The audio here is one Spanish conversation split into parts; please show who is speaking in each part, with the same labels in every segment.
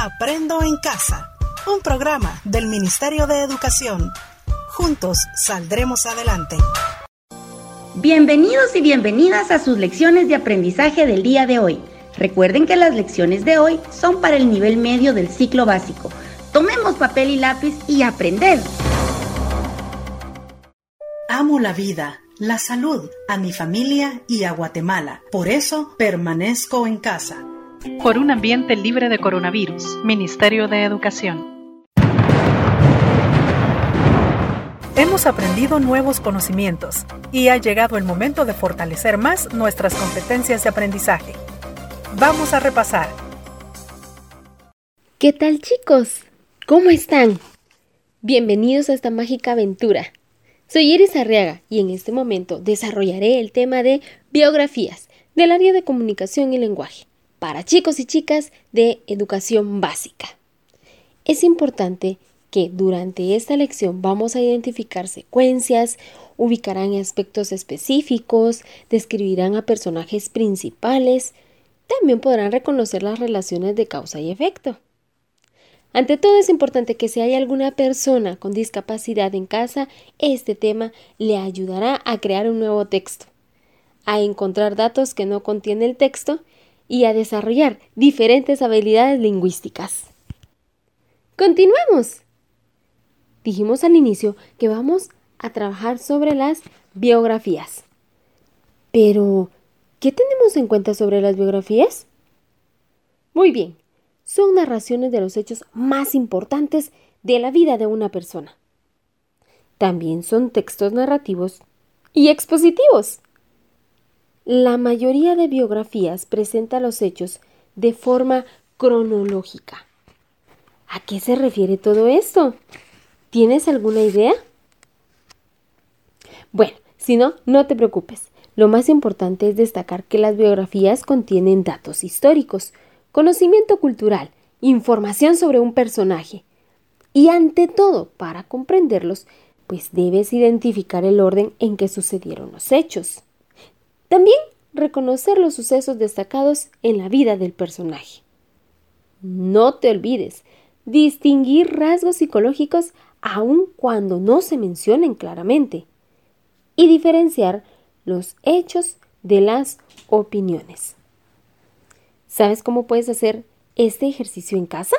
Speaker 1: Aprendo en Casa, un programa del Ministerio de Educación. Juntos saldremos adelante.
Speaker 2: Bienvenidos y bienvenidas a sus lecciones de aprendizaje del día de hoy. Recuerden que las lecciones de hoy son para el nivel medio del ciclo básico. Tomemos papel y lápiz y aprender.
Speaker 1: Amo la vida, la salud, a mi familia y a Guatemala. Por eso permanezco en casa.
Speaker 3: Por un ambiente libre de coronavirus, Ministerio de Educación.
Speaker 4: Hemos aprendido nuevos conocimientos y ha llegado el momento de fortalecer más nuestras competencias de aprendizaje. Vamos a repasar.
Speaker 5: ¿Qué tal, chicos? ¿Cómo están? Bienvenidos a esta mágica aventura. Soy Iris Arriaga y en este momento desarrollaré el tema de biografías del área de comunicación y lenguaje para chicos y chicas de educación básica. Es importante que durante esta lección vamos a identificar secuencias, ubicarán aspectos específicos, describirán a personajes principales, también podrán reconocer las relaciones de causa y efecto. Ante todo es importante que si hay alguna persona con discapacidad en casa, este tema le ayudará a crear un nuevo texto, a encontrar datos que no contiene el texto y a desarrollar diferentes habilidades lingüísticas. ¡Continuemos! Dijimos al inicio que vamos a trabajar sobre las biografías. Pero, ¿qué tenemos en cuenta sobre las biografías? Muy bien, son narraciones de los hechos más importantes de la vida de una persona. También son textos narrativos y expositivos. La mayoría de biografías presenta los hechos de forma cronológica. ¿A qué se refiere todo esto? ¿Tienes alguna idea? Bueno, si no, no te preocupes. Lo más importante es destacar que las biografías contienen datos históricos, conocimiento cultural, información sobre un personaje. Y ante todo, para comprenderlos, pues debes identificar el orden en que sucedieron los hechos. También reconocer los sucesos destacados en la vida del personaje. No te olvides distinguir rasgos psicológicos aun cuando no se mencionen claramente y diferenciar los hechos de las opiniones. ¿Sabes cómo puedes hacer este ejercicio en casa?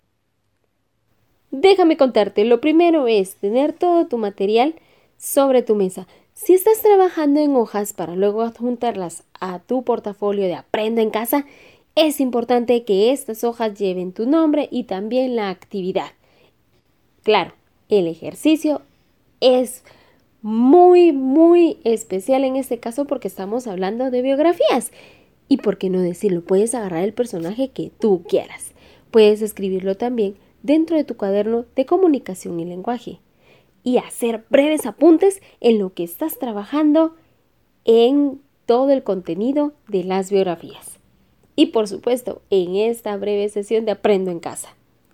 Speaker 5: Déjame contarte, lo primero es tener todo tu material sobre tu mesa. Si estás trabajando en hojas para luego adjuntarlas a tu portafolio de Aprendo en Casa, es importante que estas hojas lleven tu nombre y también la actividad. Claro, el ejercicio es muy especial en este caso porque estamos hablando de biografías. Y por qué no decirlo, puedes agarrar el personaje que tú quieras. Puedes escribirlo también dentro de tu cuaderno de comunicación y lenguaje y hacer breves apuntes en lo que estás trabajando en todo el contenido de las biografías. Y por supuesto, en esta breve sesión de Aprendo en Casa.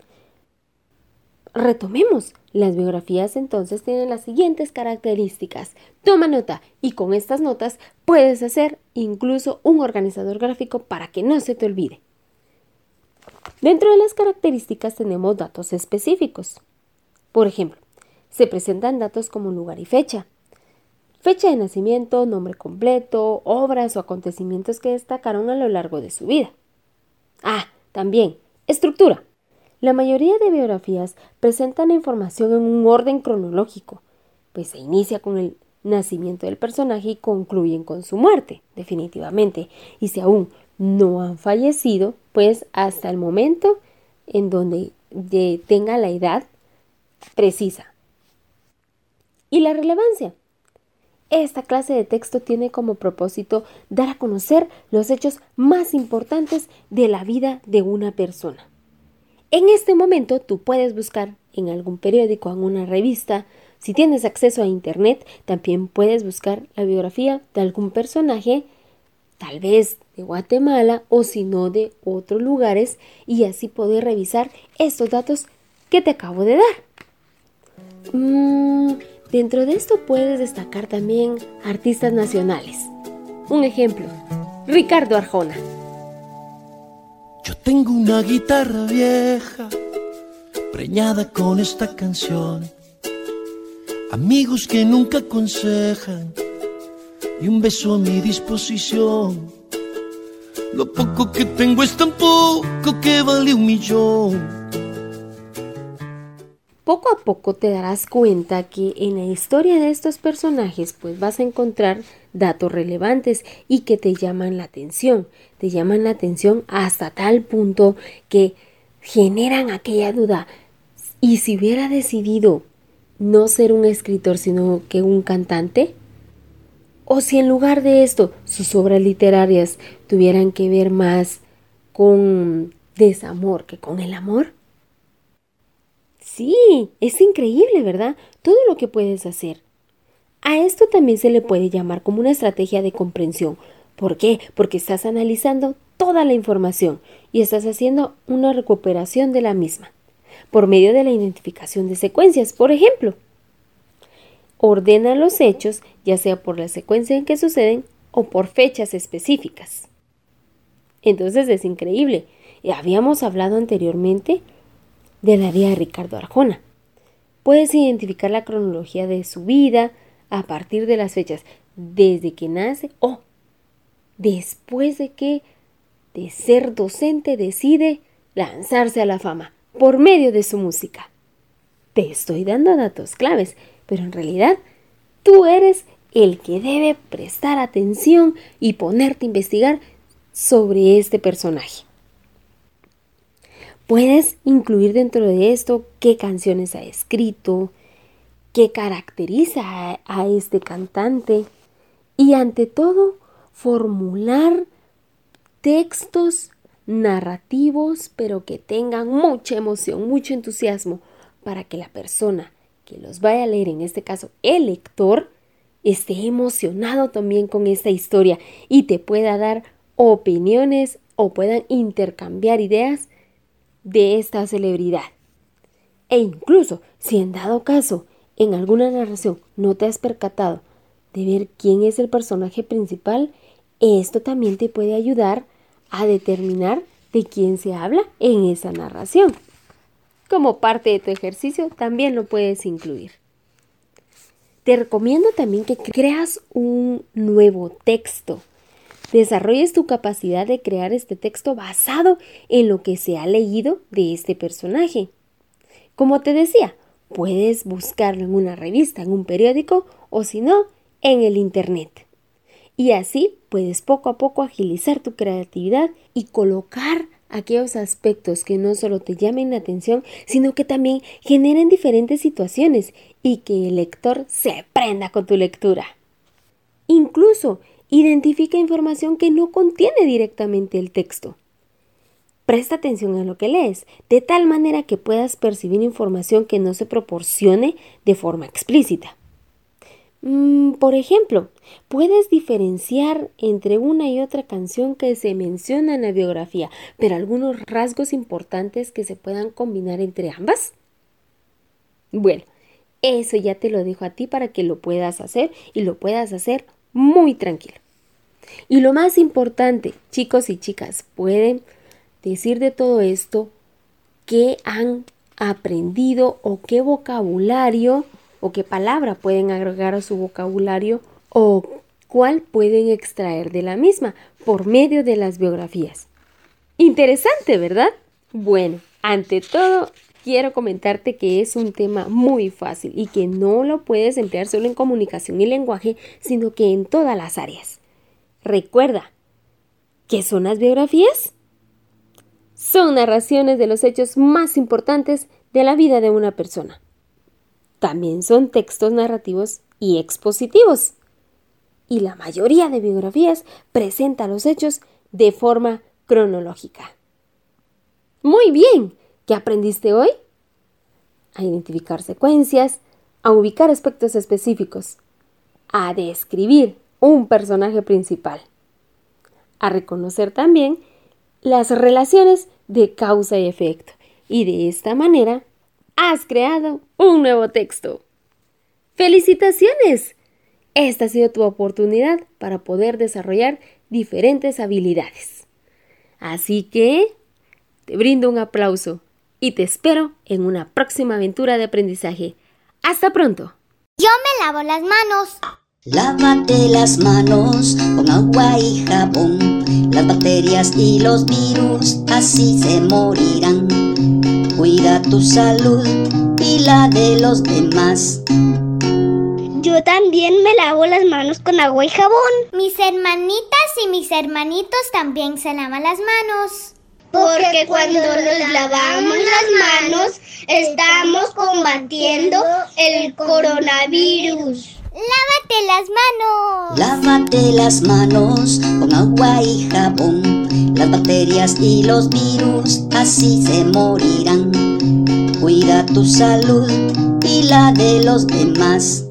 Speaker 5: Retomemos. Las biografías entonces tienen las siguientes características. Toma nota y con estas notas puedes hacer incluso un organizador gráfico para que no se te olvide. Dentro de las características tenemos datos específicos. Por ejemplo, se presentan datos como lugar y fecha. Fecha de nacimiento, nombre completo, obras o acontecimientos que destacaron a lo largo de su vida. También, estructura. La mayoría de biografías presentan información en un orden cronológico, pues se inicia con el nacimiento del personaje y concluyen con su muerte, definitivamente. Y si aún no han fallecido, pues hasta el momento en donde tenga la edad precisa. Y la relevancia. Esta clase de texto tiene como propósito dar a conocer los hechos más importantes de la vida de una persona. En este momento tú puedes buscar en algún periódico, en una revista. Si tienes acceso a internet, también puedes buscar la biografía de algún personaje, tal vez de Guatemala o si no de otros lugares, y así poder revisar estos datos que te acabo de dar. Dentro de esto puedes destacar también artistas nacionales. Un ejemplo, Ricardo Arjona.
Speaker 6: Yo tengo una guitarra vieja, preñada con esta canción, amigos que nunca aconsejan y un beso a mi disposición. Lo poco que tengo es tan poco que vale 1.000.000.
Speaker 5: Poco a poco te darás cuenta que en la historia de estos personajes pues vas a encontrar datos relevantes y que te llaman la atención. Te llaman la atención hasta tal punto que generan aquella duda. ¿Y si hubiera decidido no ser un escritor sino que un cantante? ¿O si en lugar de esto sus obras literarias tuvieran que ver más con desamor que con el amor? Sí, es increíble, ¿verdad? Todo lo que puedes hacer. A esto también se le puede llamar como una estrategia de comprensión. ¿Por qué? Porque estás analizando toda la información y estás haciendo una recuperación de la misma por medio de la identificación de secuencias. Por ejemplo, ordena los hechos, ya sea por la secuencia en que suceden o por fechas específicas. Entonces es increíble. Habíamos hablado anteriormente de la vida de Ricardo Arjona. Puedes identificar la cronología de su vida a partir de las fechas desde que nace o después de que de ser docente decide lanzarse a la fama por medio de su música. Te estoy dando datos claves, pero en realidad tú eres el que debe prestar atención y ponerte a investigar sobre este personaje. Puedes incluir dentro de esto qué canciones ha escrito, qué caracteriza a este cantante y ante todo formular textos narrativos pero que tengan mucha emoción, mucho entusiasmo para que la persona que los vaya a leer, en este caso el lector, esté emocionado también con esta historia y te pueda dar opiniones o puedan intercambiar ideas de esta celebridad. E incluso si en dado caso en alguna narración no te has percatado de ver quién es el personaje principal, esto también te puede ayudar a determinar de quién se habla en esa narración. Como parte de tu ejercicio también lo puedes incluir. Te recomiendo también que creas un nuevo texto. Desarrolles tu capacidad de crear este texto basado en lo que se ha leído de este personaje. Como te decía, puedes buscarlo en una revista, en un periódico o si no, en el internet. Y así puedes poco a poco agilizar tu creatividad y colocar aquellos aspectos que no solo te llamen la atención, sino que también generen diferentes situaciones y que el lector se prenda con tu lectura. Incluso identifica información que no contiene directamente el texto. Presta atención a lo que lees, de tal manera que puedas percibir información que no se proporcione de forma explícita. Por ejemplo, puedes diferenciar entre una y otra canción que se menciona en la biografía, pero algunos rasgos importantes que se puedan combinar entre ambas. Bueno, eso ya te lo dejo a ti para que lo puedas hacer y lo puedas hacer muy tranquilo. Y lo más importante, chicos y chicas, pueden decir de todo esto qué han aprendido o qué vocabulario o qué palabra pueden agregar a su vocabulario o cuál pueden extraer de la misma por medio de las biografías. Interesante, ¿verdad? Bueno, ante todo, quiero comentarte que es un tema muy fácil y que no lo puedes emplear solo en comunicación y lenguaje, sino que en todas las áreas. Recuerda, ¿qué son las biografías? Son narraciones de los hechos más importantes de la vida de una persona. También son textos narrativos y expositivos. Y la mayoría de biografías presenta los hechos de forma cronológica. Muy bien, ¿qué aprendiste hoy? A identificar secuencias, a ubicar aspectos específicos, a describir un personaje principal, a reconocer también las relaciones de causa y efecto. Y de esta manera has creado un nuevo texto. ¡Felicitaciones! Esta ha sido tu oportunidad para poder desarrollar diferentes habilidades. Así que te brindo un aplauso y te espero en una próxima aventura de aprendizaje. ¡Hasta pronto!
Speaker 7: Yo me lavo las manos.
Speaker 8: Lávate las manos con agua y jabón. Las bacterias y los virus así se morirán. Cuida tu salud y la de los demás.
Speaker 7: Yo también me lavo las manos con agua y jabón. Mis hermanitas y mis hermanitos también se lavan las manos. Porque cuando nos lavamos las manos, estamos combatiendo el coronavirus. ¡Lávate las manos!
Speaker 8: Lávate las manos con agua y jabón. Las bacterias y los virus así se morirán. Cuida tu salud y la de los demás.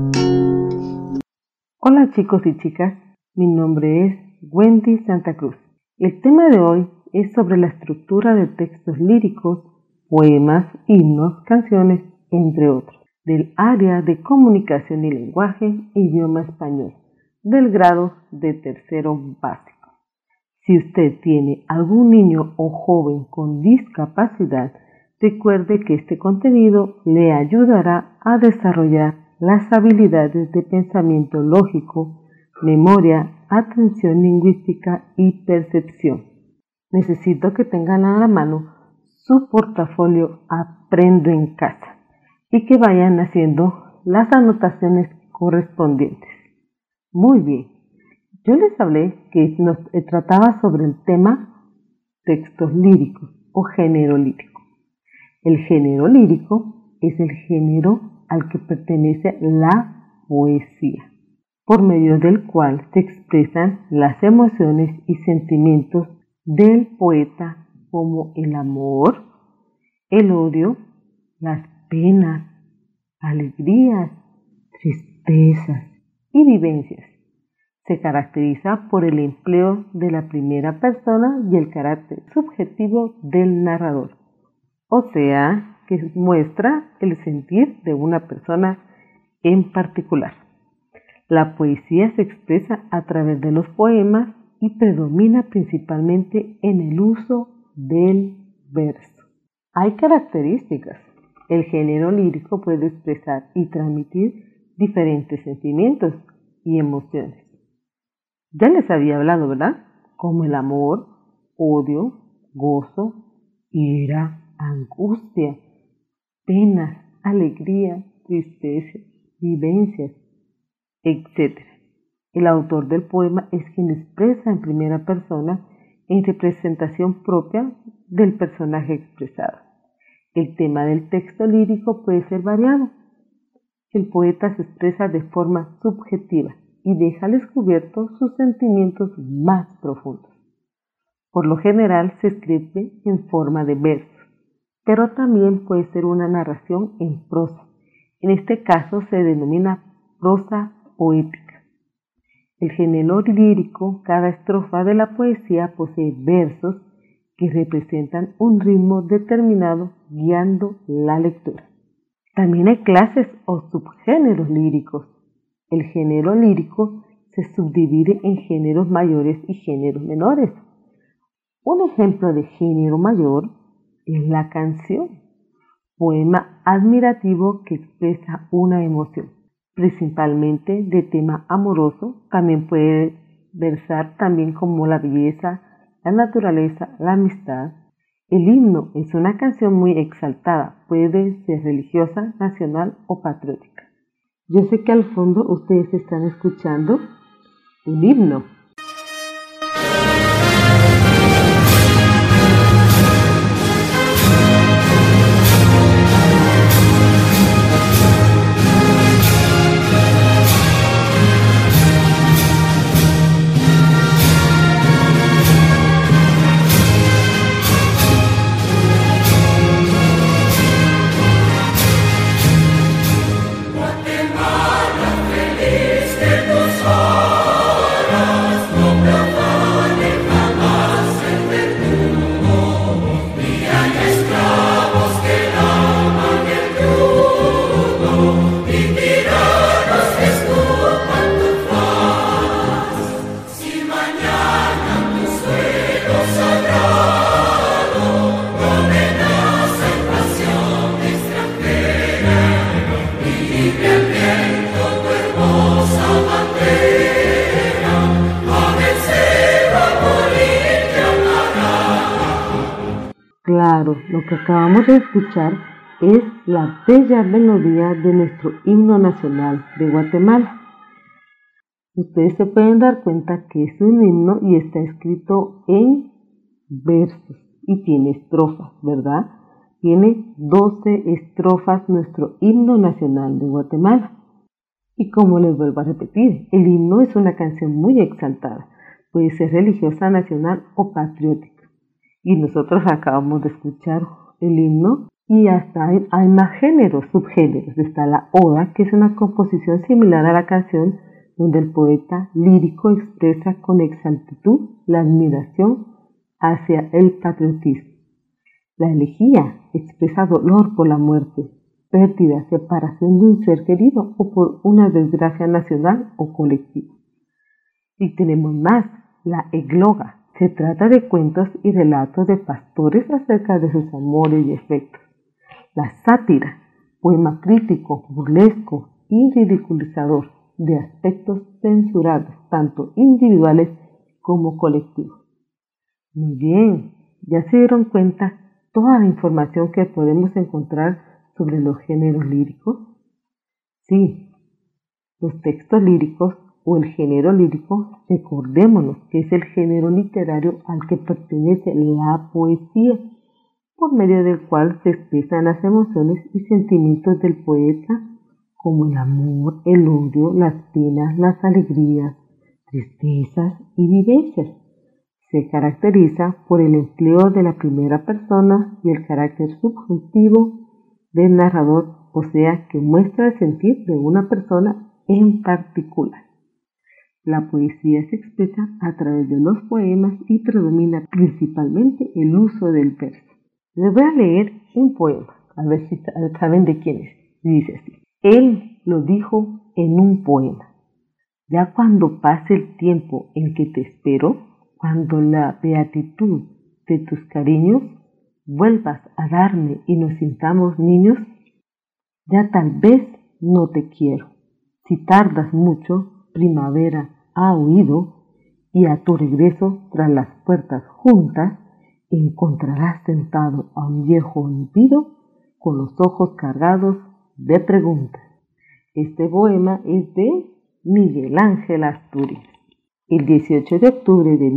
Speaker 9: Hola chicos y chicas, mi nombre es Wendy Santa Cruz. El tema de hoy es sobre la estructura de textos líricos, poemas, himnos, canciones, entre otros, del área de comunicación y lenguaje, idioma español, del grado de tercero básico. Si usted tiene algún niño o joven con discapacidad, recuerde que este contenido le ayudará a desarrollar las habilidades de pensamiento lógico, memoria, atención lingüística y percepción. Necesito que tengan a la mano su portafolio Aprendo en Casa y que vayan haciendo las anotaciones correspondientes. Muy bien, yo les hablé que nos trataba sobre el tema textos líricos o género lírico. El género lírico es el género al que pertenece la poesía, por medio del cual se expresan las emociones y sentimientos del poeta como el amor, el odio, las penas, alegrías, tristezas y vivencias. Se caracteriza por el empleo de la primera persona y el carácter subjetivo del narrador, o sea, que muestra el sentir de una persona en particular. La poesía se expresa a través de los poemas y predomina principalmente en el uso del verso. Hay características. El género lírico puede expresar y transmitir diferentes sentimientos y emociones. Ya les había hablado, ¿verdad? Como el amor, odio, gozo, ira, angustia, penas, alegría, tristeza, vivencias, etc. El autor del poema es quien expresa en primera persona en representación propia del personaje expresado. El tema del texto lírico puede ser variado. El poeta se expresa de forma subjetiva y deja al descubierto sus sentimientos más profundos. Por lo general se escribe en forma de versos, pero también puede ser una narración en prosa. En este caso se denomina prosa poética. El género lírico, cada estrofa de la poesía posee versos que representan un ritmo determinado guiando la lectura. También hay clases o subgéneros líricos. El género lírico se subdivide en géneros mayores y géneros menores. Un ejemplo de género mayor es la canción, poema admirativo que expresa una emoción, principalmente de tema amoroso. También puede versar también como la belleza, la naturaleza, la amistad. El himno es una canción muy exaltada, puede ser religiosa, nacional o patriótica. Yo sé que al fondo ustedes están escuchando un himno.
Speaker 6: Guatemala feliz de tus horas.
Speaker 9: Claro, lo que acabamos de escuchar es la bella melodía de nuestro himno nacional de Guatemala. Ustedes se pueden dar cuenta que es un himno y está escrito en versos y tiene estrofas, ¿verdad? Tiene 12 estrofas nuestro himno nacional de Guatemala. Y como les vuelvo a repetir, el himno es una canción muy exaltada, puede ser religiosa, nacional o patriótica. Y nosotros acabamos de escuchar el himno y hasta hay más géneros, subgéneros. Está la oda, que es una composición similar a la canción donde el poeta lírico expresa con exactitud la admiración hacia el patriotismo. La elegía expresa dolor por la muerte, pérdida, separación de un ser querido o por una desgracia nacional o colectiva. Y tenemos más, la egloga. Se trata de cuentos y relatos de pastores acerca de sus amores y efectos. La sátira, poema crítico, burlesco y ridiculizador de aspectos censurados, tanto individuales como colectivos. Muy bien, ¿ya se dieron cuenta toda la información que podemos encontrar sobre los géneros líricos? Sí, los textos líricos o el género lírico, recordémonos que es el género literario al que pertenece la poesía, por medio del cual se expresan las emociones y sentimientos del poeta, como el amor, el odio, las penas, las alegrías, tristezas y vivencias. Se caracteriza por el empleo de la primera persona y el carácter subjuntivo del narrador, o sea, que muestra el sentir de una persona en particular. La poesía se expresa a través de los poemas y predomina principalmente el uso del verso. Les voy a leer un poema, a ver si saben de quién es. Dice así: Él lo dijo en un poema. Ya cuando pase el tiempo en que te espero, cuando la beatitud de tus cariños vuelvas a darme y nos sintamos niños, ya tal vez no te quiero. Si tardas mucho, primavera ha huido y a tu regreso tras las puertas juntas encontrarás sentado a un viejo olvido con los ojos cargados de preguntas. Este poema es de Miguel Ángel Asturias. El 18 de octubre de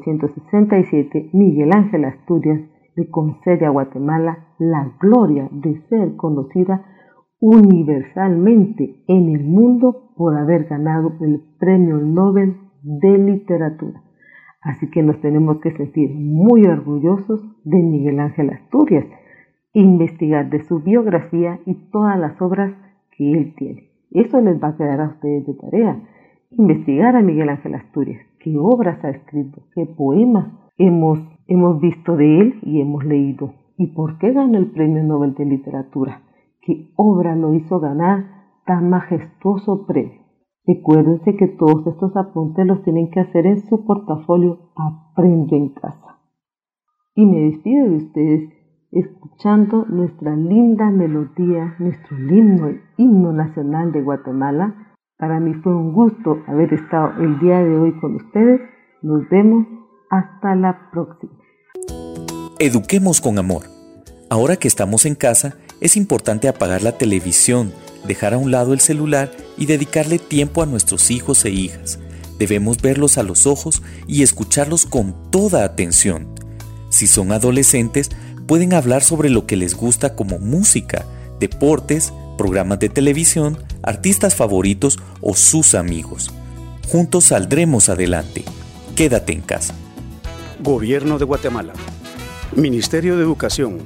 Speaker 9: 1967, Miguel Ángel Asturias le concede a Guatemala la gloria de ser conocida universalmente en el mundo por haber ganado el Premio Nobel de Literatura. Así que nos tenemos que sentir muy orgullosos de Miguel Ángel Asturias, investigar de su biografía y todas las obras que él tiene. Eso les va a quedar a ustedes de tarea, investigar a Miguel Ángel Asturias, qué obras ha escrito, qué poemas hemos visto de él y hemos leído, y por qué ganó el Premio Nobel de Literatura, qué obra lo hizo ganar tan majestuoso premio. Recuérdense que todos estos apuntes los tienen que hacer en su portafolio Aprendo en Casa. Y me despido de ustedes escuchando nuestra linda melodía, nuestro himno nacional de Guatemala. Para mí fue un gusto haber estado el día de hoy con ustedes. Nos vemos hasta la próxima.
Speaker 10: Eduquemos con amor. Ahora que estamos en casa, es importante apagar la televisión, dejar a un lado el celular y dedicarle tiempo a nuestros hijos e hijas. Debemos verlos a los ojos y escucharlos con toda atención. Si son adolescentes, pueden hablar sobre lo que les gusta como música, deportes, programas de televisión, artistas favoritos o sus amigos. Juntos saldremos adelante. Quédate en casa.
Speaker 11: Gobierno de Guatemala. Ministerio de Educación.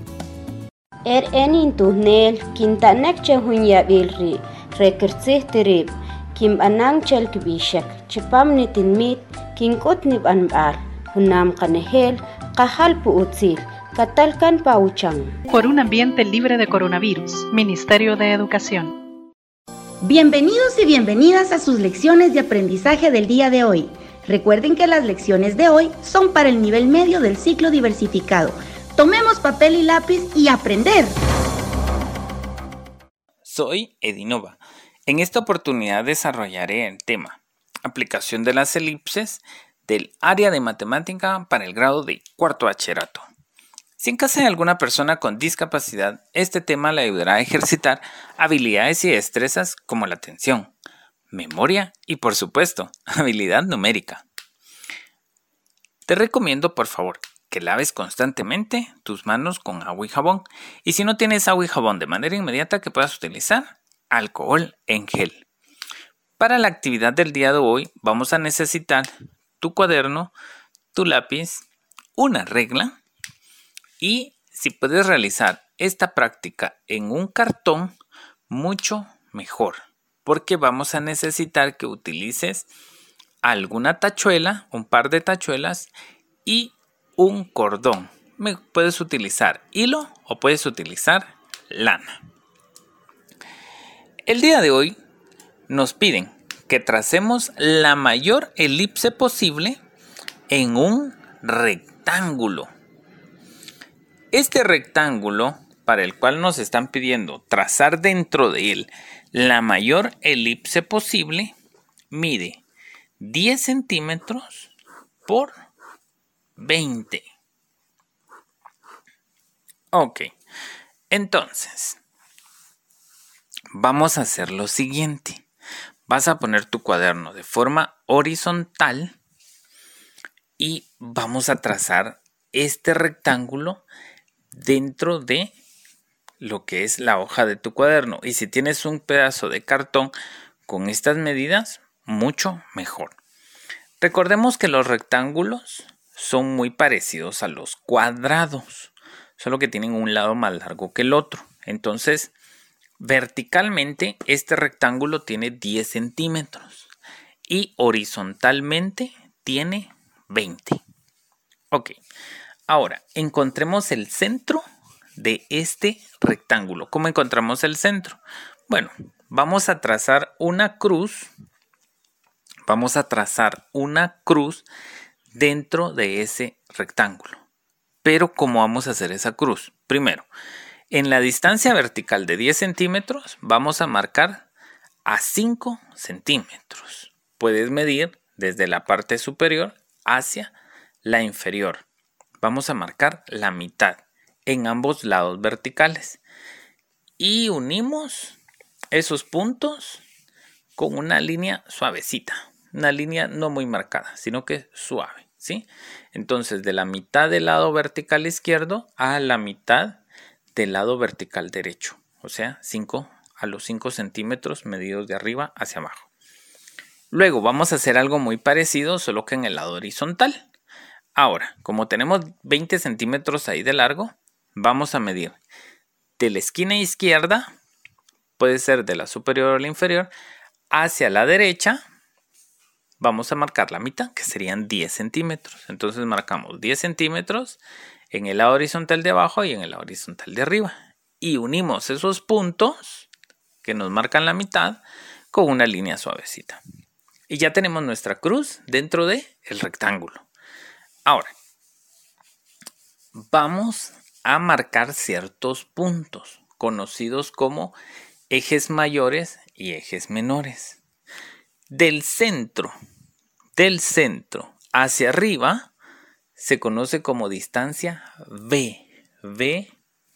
Speaker 2: Enin tuhnel kintanek chehunya bilri rekertsihtirib kim anang chelkbishak chipamni tinmit kinkutnib anbal hunam kanehel kahal puutzil katalkan pauchang.
Speaker 3: Por un ambiente libre de coronavirus, Ministerio de Educación.
Speaker 2: Bienvenidos y bienvenidas a sus lecciones de aprendizaje del día de hoy. Recuerden que las lecciones de hoy son para el nivel medio del ciclo diversificado. Tomemos papel y lápiz y aprender.
Speaker 12: Soy Edinova. En esta oportunidad desarrollaré el tema aplicación de las elipses del área de matemática para el grado de cuarto bachillerato. Si en casa hay alguna persona con discapacidad, este tema le ayudará a ejercitar habilidades y destrezas como la atención, memoria y, por supuesto, habilidad numérica. Te recomiendo, por favor, que laves constantemente tus manos con agua y jabón. Y si no tienes agua y jabón de manera inmediata, que puedas utilizar alcohol en gel. Para la actividad del día de hoy, vamos a necesitar tu cuaderno, tu lápiz, una regla. Y si puedes realizar esta práctica en un cartón, mucho mejor, porque vamos a necesitar que utilices alguna tachuela, un par de tachuelas y un cordón. Puedes utilizar hilo o puedes utilizar lana. El día de hoy nos piden que tracemos la mayor elipse posible en un rectángulo. Este rectángulo, para el cual nos están pidiendo trazar dentro de él la mayor elipse posible, mide 10 centímetros por 20. Ok, entonces vamos a hacer lo siguiente. Vas a poner tu cuaderno de forma horizontal y vamos a trazar este rectángulo dentro de lo que es la hoja de tu cuaderno. Y si tienes un pedazo de cartón con estas medidas, mucho mejor. Recordemos que los rectángulos son muy parecidos a los cuadrados, solo que tienen un lado más largo que el otro. Entonces, verticalmente este rectángulo tiene 10 centímetros y horizontalmente tiene 20. Ok. Ahora, encontremos el centro de este rectángulo. ¿Cómo encontramos el centro? Bueno, vamos a trazar una cruz. Vamos a trazar una cruz dentro de ese rectángulo. Pero, ¿cómo vamos a hacer esa cruz? Primero, en la distancia vertical de 10 centímetros, vamos a marcar a 5 centímetros. Puedes medir desde la parte superior hacia la inferior. Vamos a marcar la mitad en ambos lados verticales y unimos esos puntos con una línea suavecita, una línea no muy marcada, sino que suave, ¿sí? Entonces, de la mitad del lado vertical izquierdo a la mitad del lado vertical derecho, o sea, 5 a los 5 centímetros medidos de arriba hacia abajo. Luego vamos a hacer algo muy parecido, solo que en el lado horizontal. Ahora, como tenemos 20 centímetros ahí de largo, vamos a medir de la esquina izquierda, puede ser de la superior o la inferior, hacia la derecha, vamos a marcar la mitad, que serían 10 centímetros. Entonces marcamos 10 centímetros en el lado horizontal de abajo y en el lado horizontal de arriba. Y unimos esos puntos que nos marcan la mitad con una línea suavecita. Y ya tenemos nuestra cruz dentro del rectángulo. Ahora, vamos a marcar ciertos puntos conocidos como ejes mayores y ejes menores. Del centro hacia arriba se conoce como distancia B. B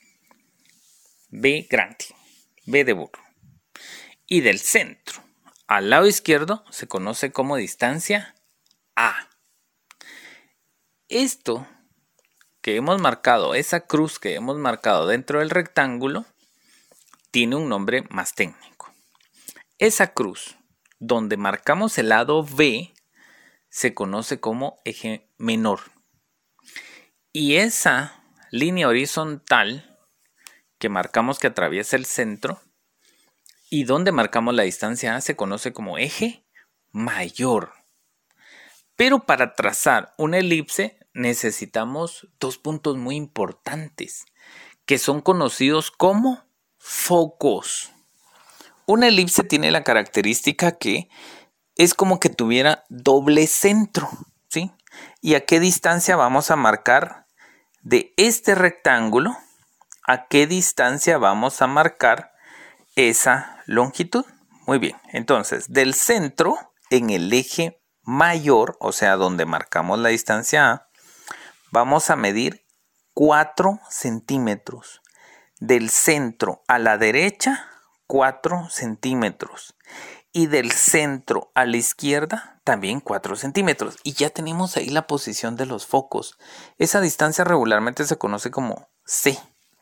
Speaker 12: grande, B de burro. Y del centro al lado izquierdo se conoce como distancia A. Esto que hemos marcado, esa cruz que hemos marcado dentro del rectángulo, tiene un nombre más técnico. Esa cruz donde marcamos el lado B se conoce como eje menor. Y esa línea horizontal que marcamos que atraviesa el centro y donde marcamos la distancia A se conoce como eje mayor. Pero para trazar una elipse necesitamos dos puntos muy importantes que son conocidos como focos. Una elipse tiene la característica que es como que tuviera doble centro, ¿sí? ¿Y a qué distancia vamos a marcar de este rectángulo? ¿A qué distancia vamos a marcar esa longitud? Muy bien, entonces del centro en el eje mayor, o sea, donde marcamos la distancia A, vamos a medir 4 centímetros. Del centro a la derecha, 4 centímetros. Y del centro a la izquierda, también 4 centímetros. Y ya tenemos ahí la posición de los focos. Esa distancia regularmente se conoce como C.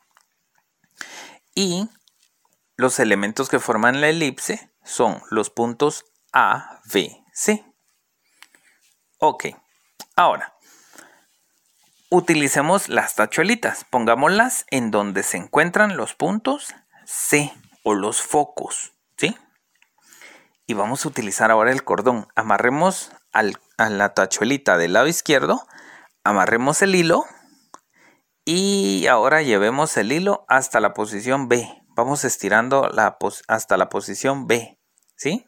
Speaker 12: Y los elementos que forman la elipse son los puntos A, B, C. Ok, ahora utilicemos las tachuelitas. Pongámoslas en donde se encuentran los puntos C o los focos, ¿sí? Y vamos a utilizar ahora el cordón. Amarremos a la tachuelita del lado izquierdo, amarremos el hilo y ahora llevemos el hilo hasta la posición B. Vamos estirando hasta la posición B, ¿sí?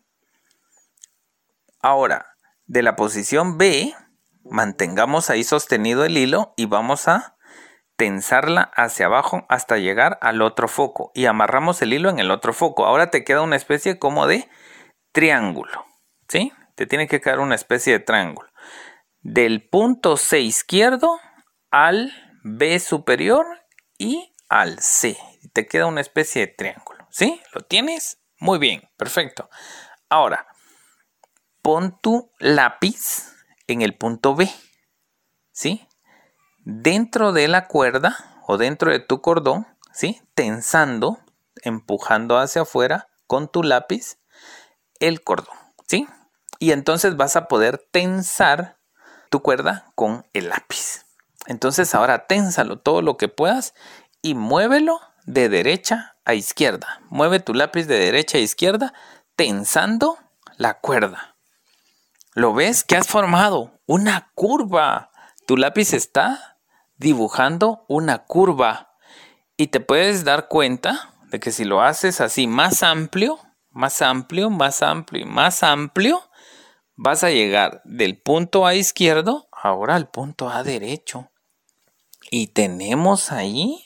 Speaker 12: Ahora, de la posición B, mantengamos ahí sostenido el hilo y vamos a tensarla hacia abajo hasta llegar al otro foco. Y amarramos el hilo en el otro foco. Ahora te queda una especie como de triángulo, ¿sí? Te tiene que quedar una especie de triángulo. Del punto C izquierdo al B superior y al C. Te queda una especie de triángulo, ¿sí? ¿Lo tienes? Muy bien, perfecto. Ahora, pon tu lápiz en el punto B, ¿sí? Dentro de la cuerda o dentro de tu cordón, ¿sí? Tensando, empujando hacia afuera con tu lápiz el cordón, ¿sí? Y entonces vas a poder tensar tu cuerda con el lápiz. Entonces ahora ténsalo todo lo que puedas y muévelo de derecha a izquierda. Mueve tu lápiz de derecha a izquierda tensando la cuerda. ¿Lo ves? ¿Qué has formado? Una curva. Tu lápiz está dibujando una curva. Y te puedes dar cuenta de que si lo haces así más amplio, más amplio, más amplio y más amplio, vas a llegar del punto A izquierdo ahora al punto A derecho. Y tenemos ahí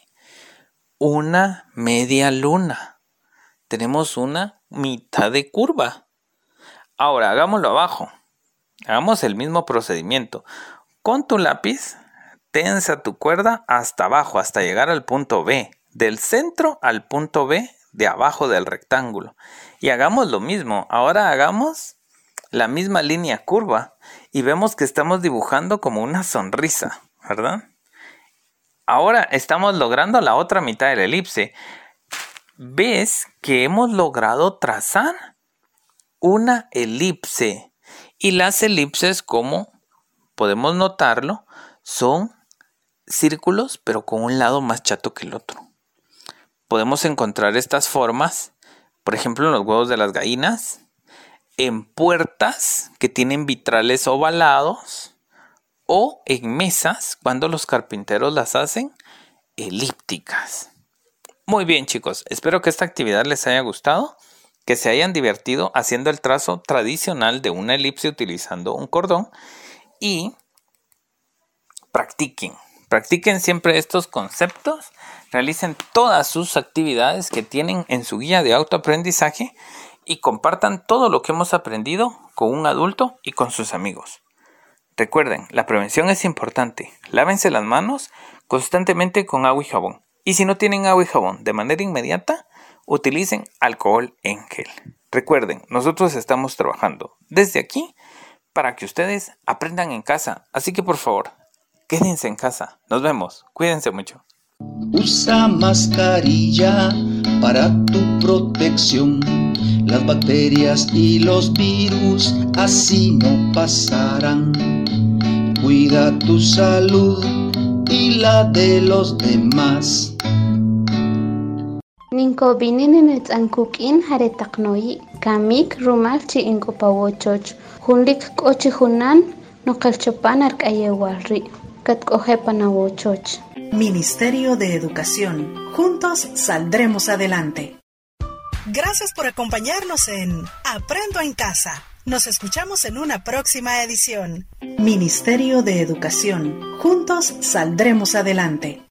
Speaker 12: una media luna. Tenemos una mitad de curva. Ahora hagámoslo abajo. Hagamos el mismo procedimiento. Con tu lápiz, tensa tu cuerda hasta abajo, hasta llegar al punto B. Del centro al punto B de abajo del rectángulo. Y hagamos lo mismo. Ahora hagamos la misma línea curva. Y vemos que estamos dibujando como una sonrisa, ¿verdad? Ahora estamos logrando la otra mitad de la elipse. ¿Ves que hemos logrado trazar una elipse? Y las elipses, como podemos notarlo, son círculos, pero con un lado más chato que el otro. Podemos encontrar estas formas, por ejemplo, en los huevos de las gallinas, en puertas que tienen vitrales ovalados, o en mesas cuando los carpinteros las hacen elípticas. Muy bien, chicos, espero que esta actividad les haya gustado, que se hayan divertido haciendo el trazo tradicional de una elipse utilizando un cordón y practiquen siempre estos conceptos, realicen todas sus actividades que tienen en su guía de autoaprendizaje y compartan todo lo que hemos aprendido con un adulto y con sus amigos. Recuerden, la prevención es importante. Lávense las manos constantemente con agua y jabón. Y si no tienen agua y jabón de manera inmediata, utilicen alcohol en gel. Recuerden, nosotros estamos trabajando desde aquí para que ustedes aprendan en casa. Así que por favor, quédense en casa. Nos vemos. Cuídense mucho.
Speaker 6: Usa mascarilla para tu protección. Las bacterias y los virus así no pasarán. Cuida tu salud y la de los demás.
Speaker 13: Ninko bininin tsankukin hare taknoyi kamik rumal chi inko pawochoch hunlik kochi hunan no kalchopan arkayewalri katkohepanawochoch.
Speaker 1: Ministerio de Educación. Juntos saldremos adelante.
Speaker 4: Gracias por acompañarnos en Aprendo en Casa. Nos escuchamos en una próxima edición.
Speaker 1: Ministerio de Educación. Juntos saldremos adelante.